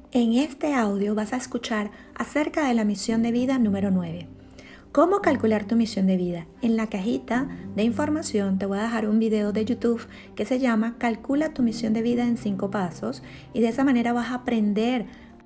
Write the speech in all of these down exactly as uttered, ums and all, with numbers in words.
En este audio vas a escuchar acerca de la misión de vida número nueve. ¿Cómo calcular tu misión de vida? En la cajita de información te voy a dejar un video de YouTube que se llama Calcula tu misión de vida en cinco pasos, y de esa manera vas a aprender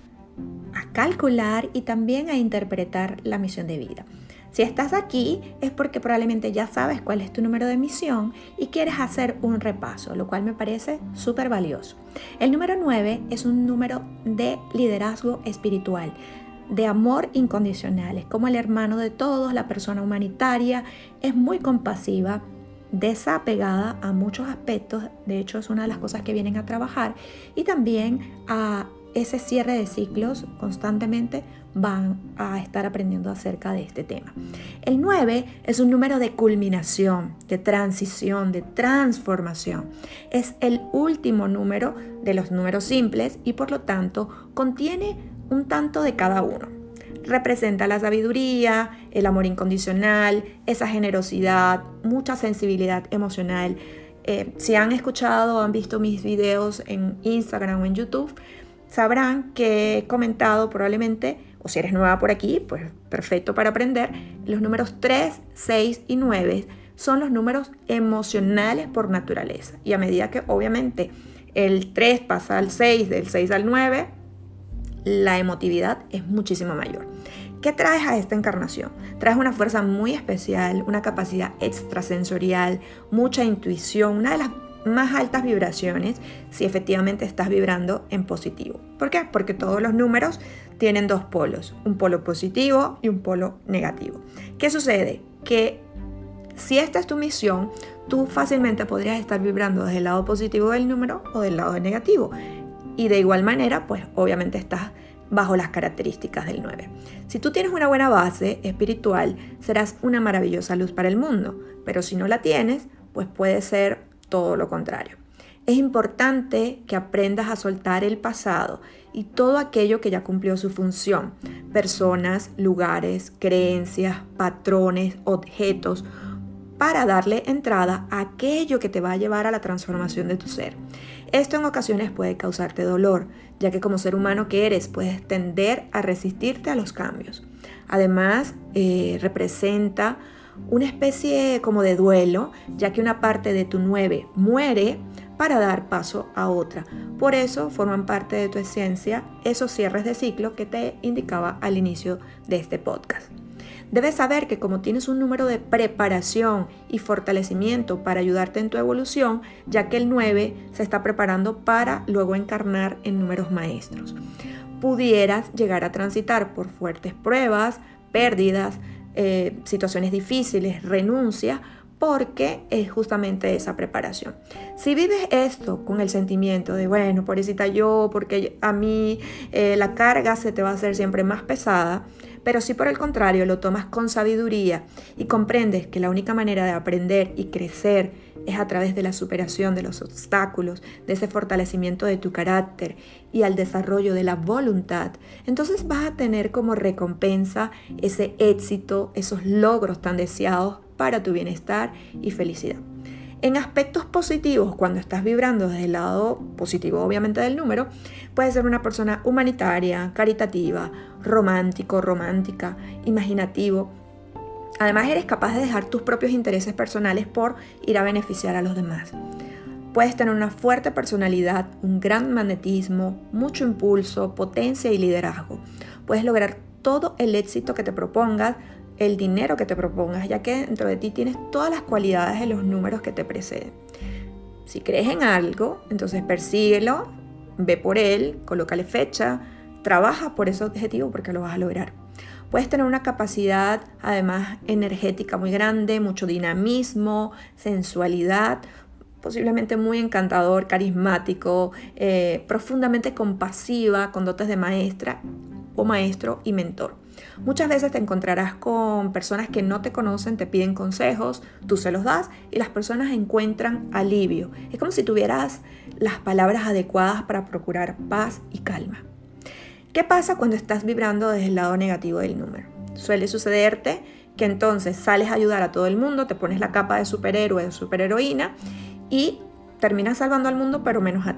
a calcular y también a interpretar la misión de vida. Si estás aquí es porque probablemente ya sabes cuál es tu número de misión y quieres hacer un repaso, lo cual me parece súper valioso. El número nueve es un número de liderazgo espiritual, de amor incondicional. Es como el hermano de todos, la persona humanitaria, es muy compasiva, desapegada a muchos aspectos. De hecho, es una de las cosas que vienen a trabajar, y también a ese cierre de ciclos. Constantemente van a estar aprendiendo acerca de este tema. El nueve es un número de culminación, de transición, de transformación. Es el último número de los números simples y por lo tanto contiene un tanto de cada uno. Representa la sabiduría, el amor incondicional, esa generosidad, mucha sensibilidad emocional. Eh, si han escuchado o han visto mis videos en Instagram o en YouTube, sabrán que he comentado probablemente, o si eres nueva por aquí, pues perfecto para aprender, los números tres, seis y nueve son los números emocionales por naturaleza. Y a medida que obviamente el tres pasa al seis, del seis al nueve, la emotividad es muchísimo mayor. ¿Qué traes a esta encarnación? Traes una fuerza muy especial, una capacidad extrasensorial, mucha intuición, una de las más altas vibraciones si efectivamente estás vibrando en positivo. ¿Por qué? Porque todos los números tienen dos polos, un polo positivo y un polo negativo. ¿Qué sucede? Que si esta es tu misión, tú fácilmente podrías estar vibrando desde el lado positivo del número o del lado negativo. Y de igual manera, pues obviamente estás bajo las características del nueve. Si tú tienes una buena base espiritual, serás una maravillosa luz para el mundo. Pero si no la tienes, pues puede ser todo lo contrario. Es importante que aprendas a soltar el pasado y todo aquello que ya cumplió su función. Personas, lugares, creencias, patrones, objetos, para darle entrada a aquello que te va a llevar a la transformación de tu ser. Esto en ocasiones puede causarte dolor, ya que como ser humano que eres, puedes tender a resistirte a los cambios. Además, eh, representa una especie como de duelo, ya que una parte de tu nueve muere para dar paso a otra. Por eso forman parte de tu esencia esos cierres de ciclo que te indicaba al inicio de este podcast. Debes saber que como tienes un número de preparación y fortalecimiento para ayudarte en tu evolución, ya que el nueve se está preparando para luego encarnar en números maestros, pudieras llegar a transitar por fuertes pruebas, pérdidas, eh, situaciones difíciles, renuncias, porque es justamente esa preparación. Si vives esto con el sentimiento de, bueno, pobrecita yo, porque a mí eh, la carga se te va a hacer siempre más pesada, pero si por el contrario lo tomas con sabiduría y comprendes que la única manera de aprender y crecer es a través de la superación de los obstáculos, de ese fortalecimiento de tu carácter y al desarrollo de la voluntad, entonces vas a tener como recompensa ese éxito, esos logros tan deseados para tu bienestar y felicidad. En aspectos positivos, cuando estás vibrando desde el lado positivo, obviamente del número, puedes ser una persona humanitaria, caritativa, romántico, romántica, imaginativo. Además, eres capaz de dejar tus propios intereses personales por ir a beneficiar a los demás. Puedes tener una fuerte personalidad, un gran magnetismo, mucho impulso, potencia y liderazgo. Puedes lograr todo el éxito que te propongas, el dinero que te propongas, ya que dentro de ti tienes todas las cualidades de los números que te preceden. Si crees en algo, entonces persíguelo, ve por él, colócale fecha, trabaja por ese objetivo porque lo vas a lograr. Puedes tener una capacidad además energética muy grande, mucho dinamismo, sensualidad, posiblemente muy encantador, carismático, eh, profundamente compasiva, con dotes de maestra o maestro y mentor. Muchas veces te encontrarás con personas que no te conocen, te piden consejos, tú se los das y las personas encuentran alivio. Es como si tuvieras las palabras adecuadas para procurar paz y calma. ¿Qué pasa cuando estás vibrando desde el lado negativo del número? Suele sucederte que entonces sales a ayudar a todo el mundo, te pones la capa de superhéroe o superheroína y terminas salvando al mundo pero menos a ti.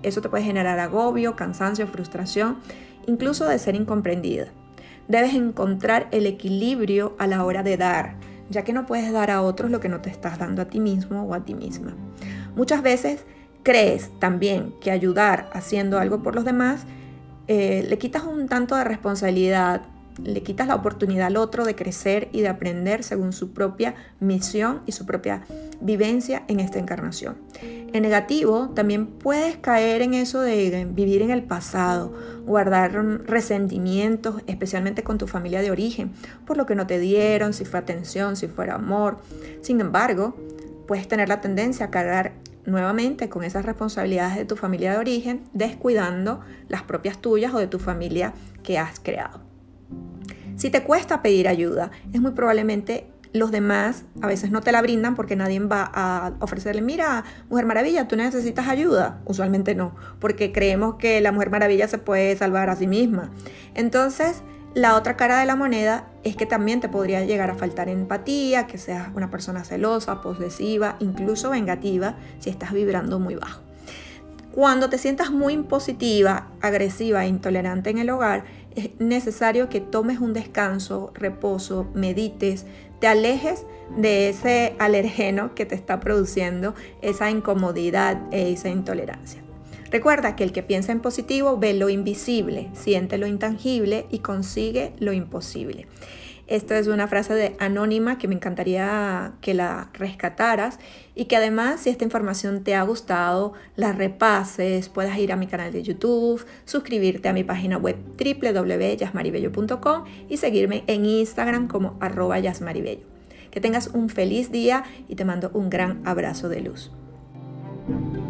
eso te puede generar agobio, cansancio, frustración, incluso de ser incomprendida. Debes encontrar el equilibrio a la hora de dar, ya que no puedes dar a otros lo que no te estás dando a ti mismo o a ti misma. Muchas veces crees también que ayudar haciendo algo por los demás eh, le quitas un tanto de responsabilidad, le quitas la oportunidad al otro de crecer y de aprender según su propia misión y su propia vivencia en esta encarnación. En negativo, también puedes caer en eso de vivir en el pasado, guardar resentimientos, especialmente con tu familia de origen, por lo que no te dieron, si fue atención, si fue amor. Sin embargo, puedes tener la tendencia a cargar nuevamente con esas responsabilidades de tu familia de origen, descuidando las propias tuyas o de tu familia que has creado. Si te cuesta pedir ayuda, es muy probablemente los demás a veces no te la brindan porque nadie va a ofrecerle, mira, Mujer Maravilla, ¿tú necesitas ayuda? Usualmente no, porque creemos que la Mujer Maravilla se puede salvar a sí misma. Entonces, la otra cara de la moneda es que también te podría llegar a faltar empatía, que seas una persona celosa, posesiva, incluso vengativa, si estás vibrando muy bajo. Cuando te sientas muy impositiva, agresiva e intolerante en el hogar, es necesario que tomes un descanso, reposo, medites, te alejes de ese alergeno que te está produciendo esa incomodidad e esa intolerancia. Recuerda que el que piensa en positivo ve lo invisible, siente lo intangible y consigue lo imposible. Esta es una frase de Anónima que me encantaría que la rescataras y que además, si esta información te ha gustado, la repases, puedas ir a mi canal de YouTube, suscribirte a mi página web doble u doble u doble u punto yasmaribello punto com y seguirme en Instagram como arroba yasmaribello. Que tengas un feliz día y te mando un gran abrazo de luz.